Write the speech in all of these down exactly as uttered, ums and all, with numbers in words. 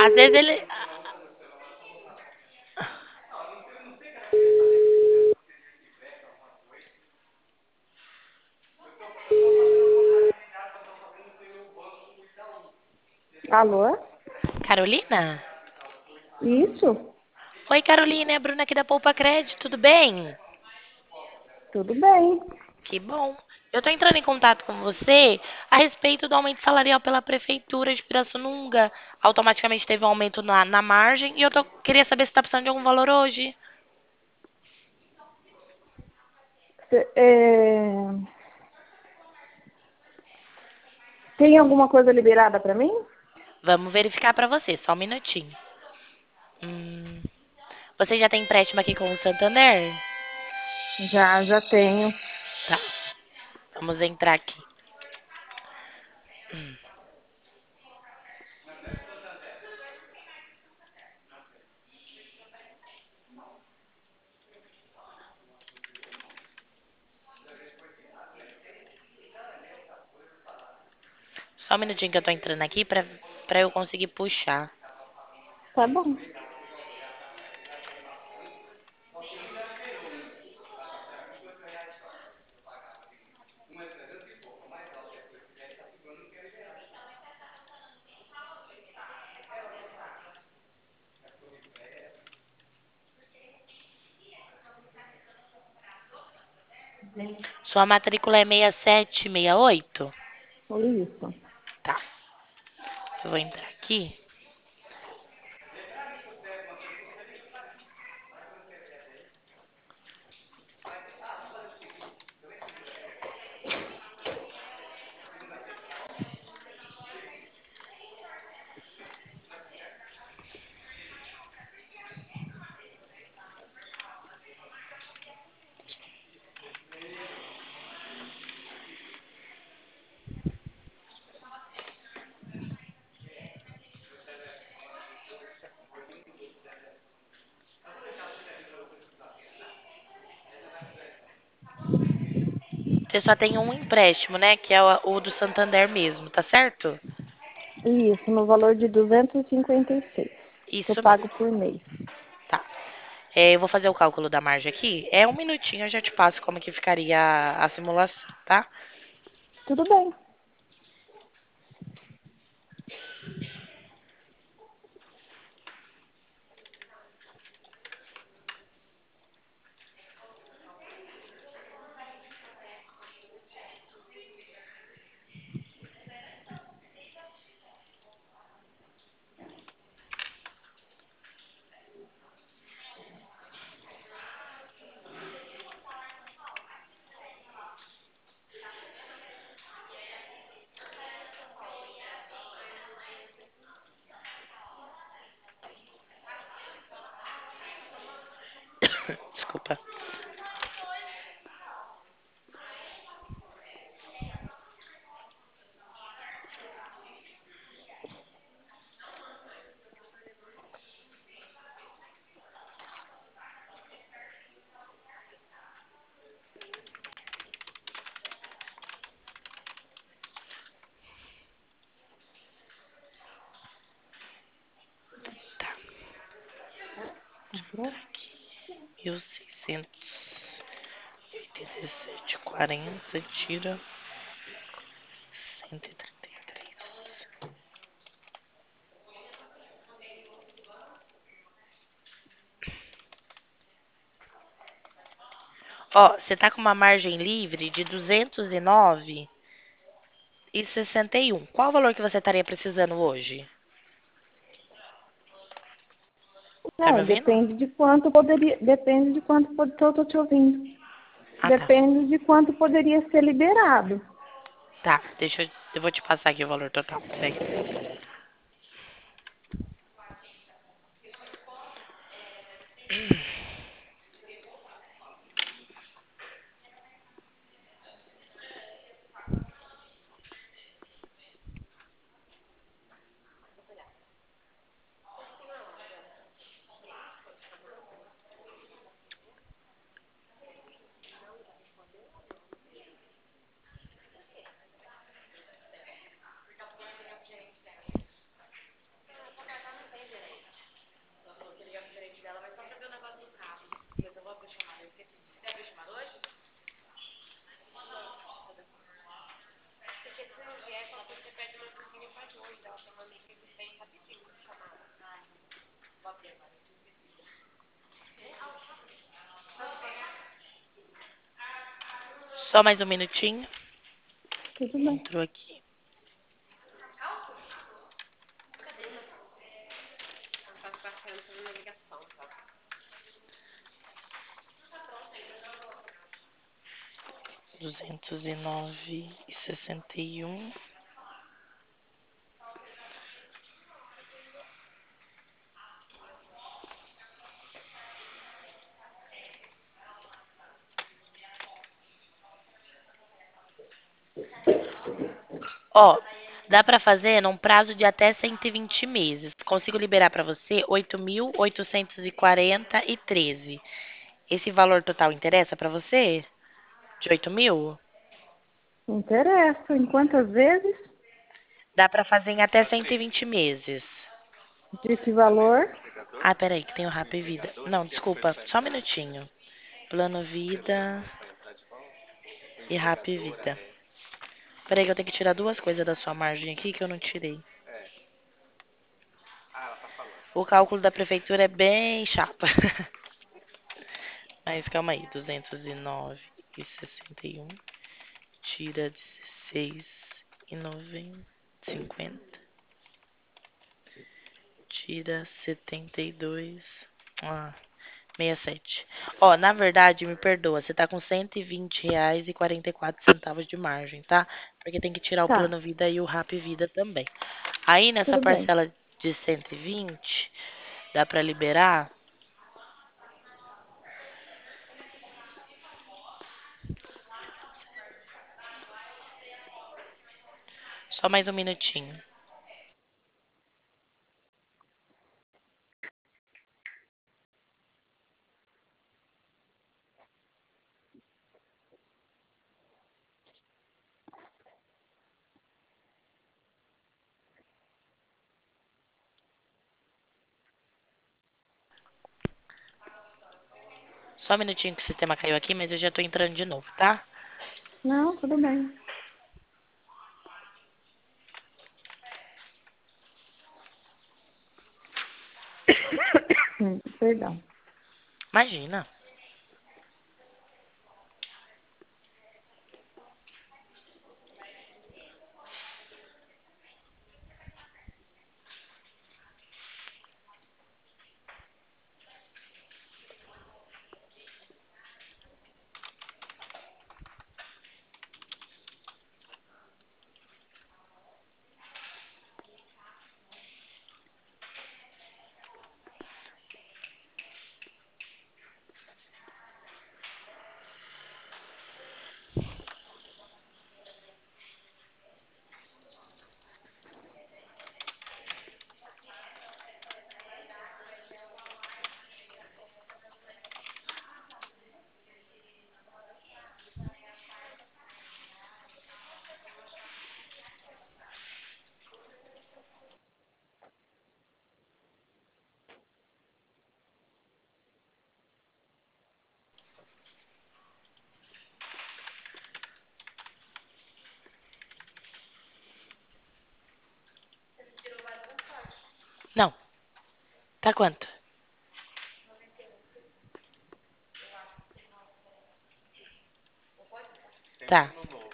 Às vezes ele. Alô? Carolina? Isso? Oi, Carolina, é a Bruna aqui da Poupa Crédito, tudo bem? Tudo bem. Que bom. Eu tô entrando em contato com você a respeito do aumento salarial pela Prefeitura de Pirassununga. Automaticamente teve um aumento na, na margem e eu tô, queria saber se tá precisando de algum valor hoje. Cê- é, Tem alguma coisa liberada para mim? Vamos verificar pra você, só um minutinho. Hum, você já tem empréstimo aqui com o Santander? Já, já tenho. Tá, vamos entrar aqui. Só um minutinho que eu tô entrando aqui pra, pra eu conseguir puxar. Tá bom. Sua matrícula é seis sete seis oito? Isso. Tá, eu vou entrar aqui. Você só tem um empréstimo, né? Que é o, o do Santander mesmo, tá certo? Isso, no valor de duzentos e cinquenta e seis, que eu Isso pago mesmo. por mês. Tá. É, eu vou fazer o cálculo da margem aqui. É um minutinho, eu já te passo como que ficaria a, a simulação, tá? Tudo bem. Desculpa. Tá. Mil seiscentos e dezessete, quarenta, tira cento e trinta e três. Ó, você tá com uma margem livre de duzentos e nove e sessenta e um. Qual o valor que você estaria precisando hoje? Tá me É, ouvindo? depende de quanto poderia, depende de quanto pod- eu tô te ouvindo. Ah, tá. Depende de quanto poderia ser liberado. Tá, deixa eu. Eu vou te passar aqui o valor total. Peraí. Só mais um minutinho. Tudo bem. Entrou aqui. Duzentos e nove e sessenta e um. Ó, dá pra fazer num prazo de até cento e vinte meses. Consigo liberar pra você oito mil oitocentos e quarenta e treze. Esse valor total interessa pra você? De oito mil? Interessa. Em quantas vezes? Dá pra fazer em até cento e vinte meses. De que valor? Ah, peraí, que tem o Rap Vida. Não, desculpa, só um minutinho. Plano Vida e Rap Vida. Peraí que eu tenho que tirar duas coisas da sua margem aqui que eu não tirei. O cálculo da prefeitura é bem chato. Mas calma aí, duzentos e nove e sessenta e um tira dezesseis e noventa, cinquenta, tira setenta e dois, ah, sessenta e sete. Ó, na verdade, me perdoa, você tá com cento e vinte reais e quarenta e quatro centavos de margem, tá? Porque tem que tirar o Tá, plano vida e o Rap Vida também. Aí nessa tudo bem. parcela de cento e vinte, dá pra liberar. Só mais um minutinho. Só um minutinho que o sistema caiu aqui, mas eu já tô entrando de novo, tá? Não, tudo bem. Hum, Perdão. Imagina. Não. Tá quanto? Tá.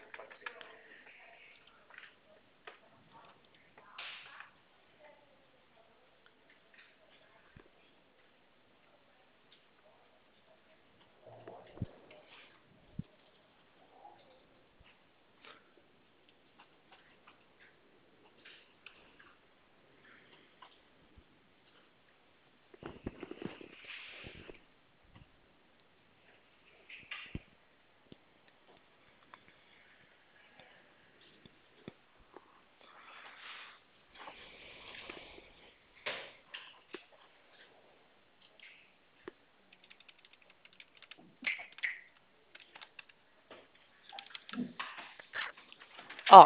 Ó,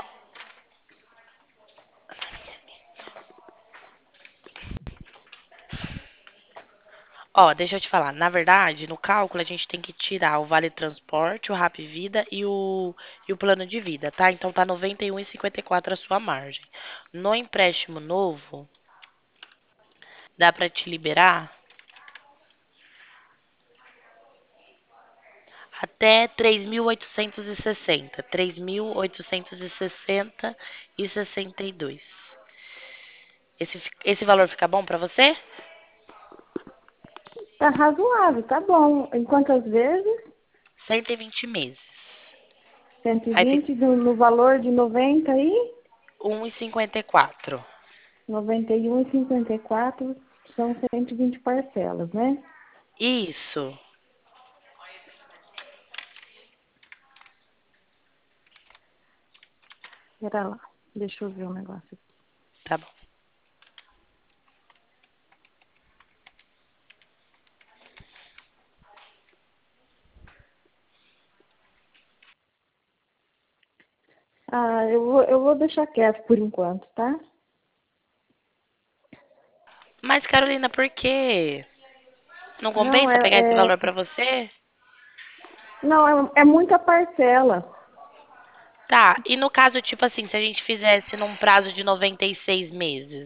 ó, deixa eu te falar. Na verdade, no cálculo a gente tem que tirar o vale transporte, o Rap Vida e o, e o plano de vida, tá? Então tá noventa e um e cinquenta e quatro a sua margem. No empréstimo novo, dá pra te liberar até três mil oitocentos e sessenta. três mil oitocentos e sessenta e sessenta e dois. Esse, fi- esse valor fica bom para você? Tá razoável, tá bom. Em quantas vezes? cento e vinte meses. cento e Aí fica vinte no, no valor de noventa e um e cinquenta e quatro. noventa e um e cinquenta e quatro são cento e vinte parcelas, né? Isso. Pera lá, deixa eu ver um negócio aqui. Tá bom. Ah, eu vou, eu vou deixar quieto por enquanto, tá? Mas, Carolina, por quê? Não Não, compensa pegar esse é, é valor para você? não, é, é muita parcela. Tá. E no caso, tipo assim, se a gente fizesse num prazo de noventa e seis meses?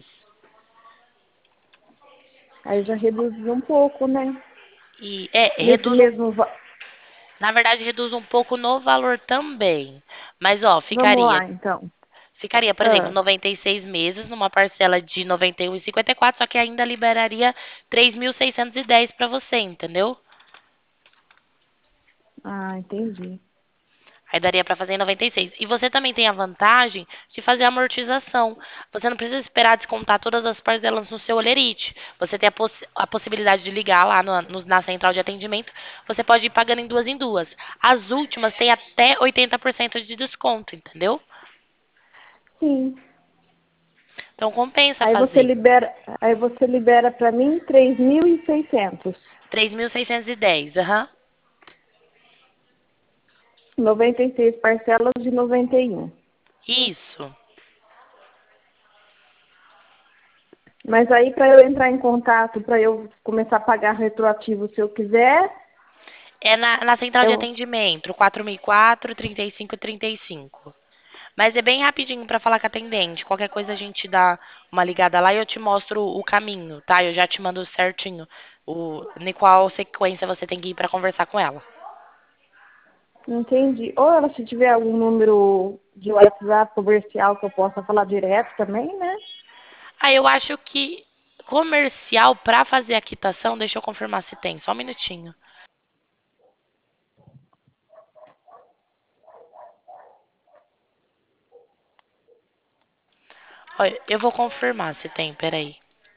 Aí já reduziu um pouco, né? E é, Nesse reduz um, mesmo. va- na verdade, reduz um pouco no valor também. Mas, ó, Vamos ficaria, lá, então. ficaria, por exemplo, Ah, noventa e seis meses numa parcela de noventa e um e cinquenta e quatro, só que ainda liberaria três mil seiscentos e dez para você, entendeu? ah, entendi. Aí daria para fazer em noventa e seis. E você também tem a vantagem de fazer amortização. Você não precisa esperar descontar todas as parcelas no seu Olerite. Você tem a, poss a possibilidade de ligar lá no, no, na central de atendimento. Você pode ir pagando em duas em duas. As últimas têm até oitenta por cento de desconto, entendeu? Sim. Então compensa Aí você fazer. libera, aí você libera para mim três mil e seiscentos. três mil seiscentos e dez, aham. noventa e seis parcelas de noventa e um. Isso. Mas aí para eu entrar em contato, para eu começar a pagar retroativo se eu quiser, É na, na central de eu atendimento, quatro mil e quatro, trinta e cinco, trinta e cinco. Mas é bem rapidinho pra falar com a atendente. Qualquer coisa a gente dá uma ligada lá e eu te mostro o caminho, tá? Eu já te mando certinho o em qual sequência você tem que ir pra conversar com ela. não entendi. Ou ela se tiver algum número de WhatsApp comercial que eu possa falar direto também, né? Aí eu acho que comercial pra fazer a quitação, deixa eu confirmar se tem, só um minutinho. Olha, eu vou confirmar se tem, peraí.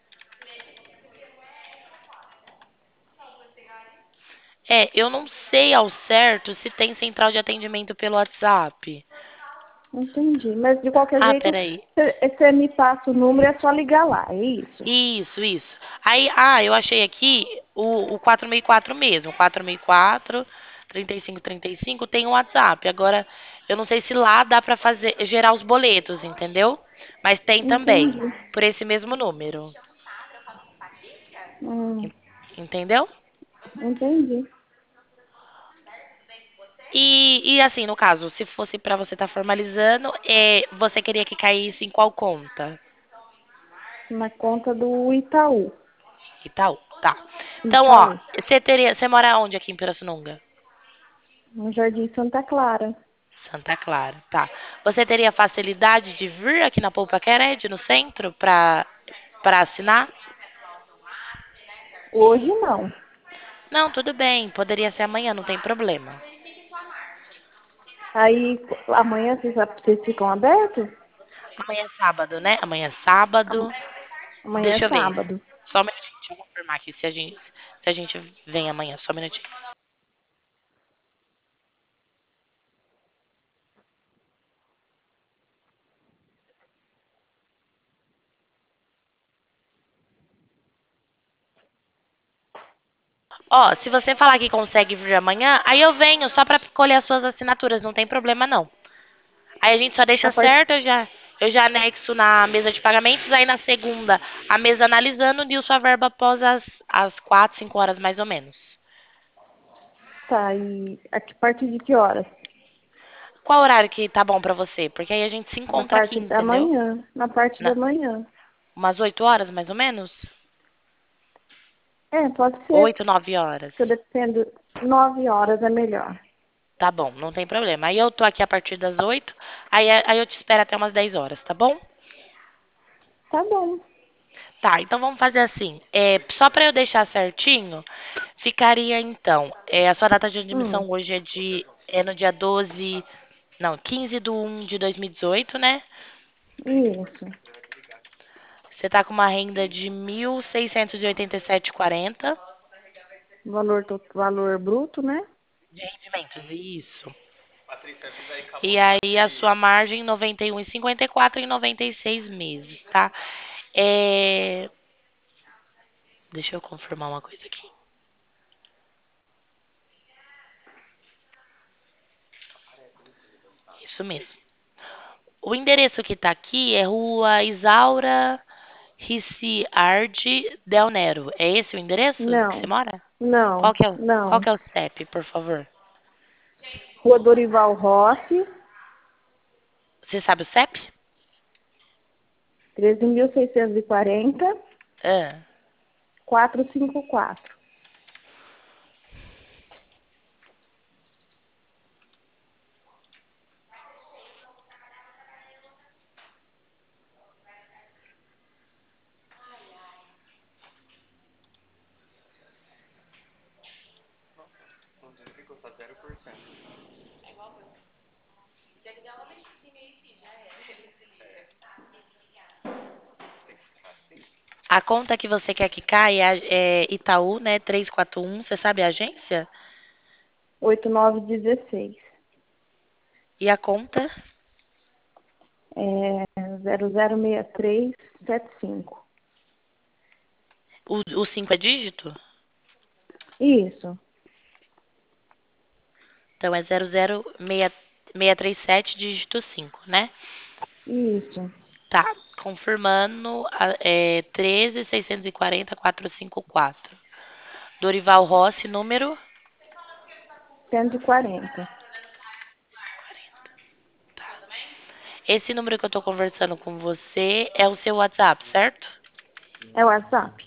É, eu não sei ao certo se tem central de atendimento pelo WhatsApp. Entendi. Mas de qualquer Ah, jeito, peraí. você me passa o número, é só ligar lá, é isso? Isso, isso. Aí, ah, eu achei aqui o, o quatro mil e quatro mesmo. quatro mil e quatro, trinta e cinco, trinta e cinco tem o WhatsApp. Agora, eu não sei se lá dá pra fazer, gerar os boletos, entendeu? Mas tem também, Entendi. por esse mesmo número. Hum, En- Entendeu? entendi. E, e assim, no caso, se fosse pra você estar formalizando, é, você queria que caísse em qual conta? Na conta do Itaú. Itaú, tá. Então, ó, Itaú. você teria, você mora onde aqui em Pirassununga? No Jardim Santa Clara. Santa Clara, tá. Você teria facilidade de vir aqui na Poupa Quered, no centro, para para assinar? Hoje não. Não, tudo bem, poderia ser amanhã, não tem problema. Aí amanhã vocês, vocês ficam abertos? Amanhã é sábado, né? Amanhã é Am- sábado. Amanhã Deixa é eu ver. sábado. Só um minutinho, deixa eu confirmar aqui se a gente, se a gente vem amanhã, só um minutinho. Ó, se você falar que consegue vir amanhã, aí eu venho só para colher as suas assinaturas, não tem problema não. Aí a gente só A deixa part... certo, eu já, eu já anexo na mesa de pagamentos, aí na segunda a mesa analisando e sua verba após as, as quatro, cinco horas mais ou menos. Tá, e a que- partir de que horas? Qual horário que tá bom pra você? Porque aí a gente se Na encontra aqui, parte da entendeu? manhã. Na parte da Na, manhã. umas oito horas mais ou menos? É, pode ser, Oito, nove horas. porque eu dependo. Nove horas é melhor. Tá bom, não tem problema. Aí eu tô aqui a partir das oito, aí, aí eu te espero até umas dez horas, tá bom? Tá bom. Tá, então vamos fazer assim. É, só pra eu deixar certinho, ficaria então. É, a sua data de Hum, admissão hoje é de é no dia doze, não, quinze de um de dois mil e dezoito, né? isso. Você tá com uma renda de mil seiscentos e oitenta e sete e quarenta Valor, to- valor bruto, né? de rendimentos, isso. E aí a sua margem noventa e um e cinquenta e quatro em noventa e seis meses, tá? É, deixa eu confirmar uma coisa aqui. Isso mesmo. O endereço que tá aqui é Rua Isaura Ricciardi Del Nero. É esse o endereço que você Não, mora? Qual não, que é o, qual não. que é o C E P, por favor? Rua Dorival Rossi, Você sabe o C E P? treze mil seiscentos e quarenta, Ah, quatrocentos e cinquenta e quatro. a conta que você quer que caia é Itaú, né? trezentos e quarenta e um. Você sabe a agência? oito nove um seis. E a conta? É zero zero seis três sete cinco. O, o cinco é dígito? Isso, Então é zero zero seis três sete, dígito cinco, né? isso. Tá. Confirmando, a- é treze seiscentos e quarenta quatrocentos e cinquenta e quatro. Dorival Rossi, número? cento e quarenta. Esse número que eu tô conversando com você é o seu WhatsApp, certo? É o WhatsApp?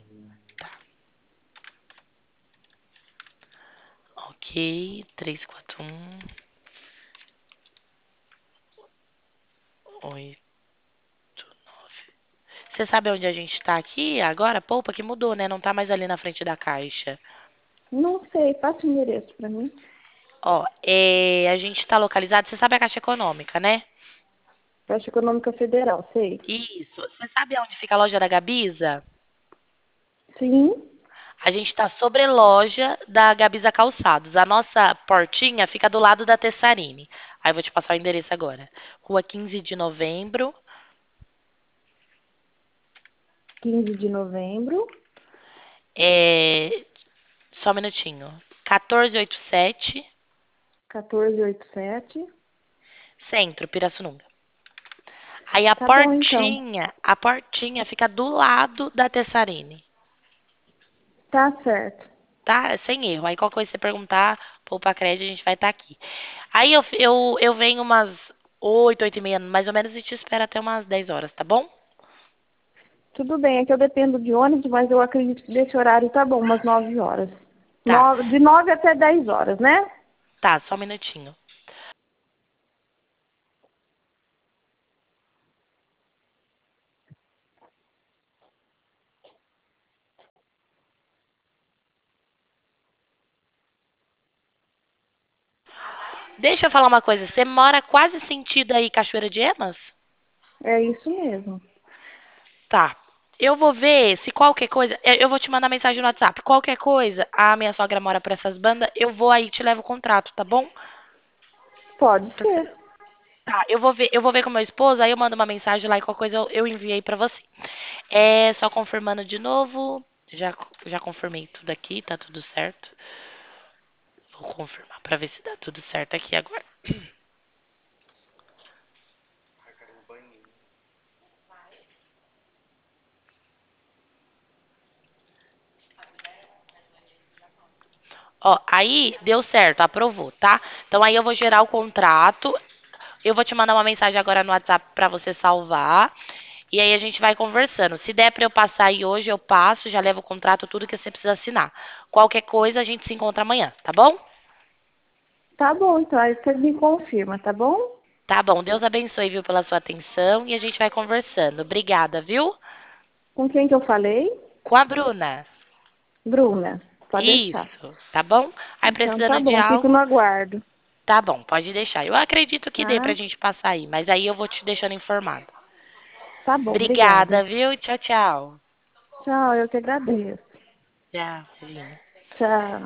Ok, três quatro um, oito. Você sabe onde a gente tá aqui agora? Poupa que mudou, né? Não tá mais ali na frente da caixa. Não sei, passa o endereço para mim. Ó, é, a gente tá localizado, você sabe a Caixa Econômica, né? Caixa Econômica Federal, sei. Isso. Você sabe onde fica a loja da Gabisa? Sim, A gente está sobre a loja da Gabisa Calçados. A nossa portinha fica do lado da Tessarine. Aí eu vou te passar o endereço agora. Rua quinze de novembro, quinze de novembro, é... só um minutinho. quatorze oitenta e sete, quatorze oitenta e sete. Centro, Pirassununga. Aí a Tá bom, então. portinha, a portinha fica do lado da Tessarine, Tá certo. tá? Sem erro. Aí qualquer coisa que você perguntar, poupa crédito, a gente vai estar aqui. Aí eu, eu, eu venho umas oito, oito e meia, mais ou menos, e te espero até umas dez horas, tá bom? Tudo bem, é que eu dependo de ônibus, mas eu acredito que desse horário tá bom, umas nove horas. Tá, Nove, de nove até dez horas, né? tá, só um minutinho. Deixa eu falar uma coisa, você mora quase sentido aí Cachoeira de Emas? É isso mesmo. Tá. Eu vou ver se qualquer coisa, eu eu vou te mandar mensagem no WhatsApp. Qualquer coisa, a minha sogra mora por essas bandas, eu vou aí e te levo o contrato, tá bom? Pode Tá, ser. tá, eu vou ver, eu vou ver com meu esposo, aí eu mando uma mensagem lá e qualquer coisa eu, eu enviei pra você. É, só confirmando de novo, já já confirmei tudo aqui, tá tudo certo. Vou confirmar pra ver se dá tudo certo aqui agora. Ó, aí deu certo, aprovou, tá? Então aí eu vou gerar o contrato. Eu vou te mandar uma mensagem agora no WhatsApp pra você salvar. E aí a gente vai conversando. Se der pra eu passar aí hoje, eu passo, já levo o contrato, tudo que você precisa assinar. Qualquer coisa, a gente se encontra amanhã, tá bom? Tá bom, então aí você me confirma, tá bom? Tá bom, Deus abençoe, viu, pela sua atenção e a gente vai conversando. Obrigada, viu? Com quem que eu falei? Com a Bruna. Bruna, pode deixar. Isso, tá bom? Aí Então tá precisando de bom, fico algo, no aguardo, tá bom, pode deixar. Eu acredito que dê pra tá? gente passar aí, mas aí eu vou te deixando informado. Tá bom, obrigada. Obrigada, viu? Tchau, tchau. Tchau, eu que agradeço. Tchau, Regina. Tchau.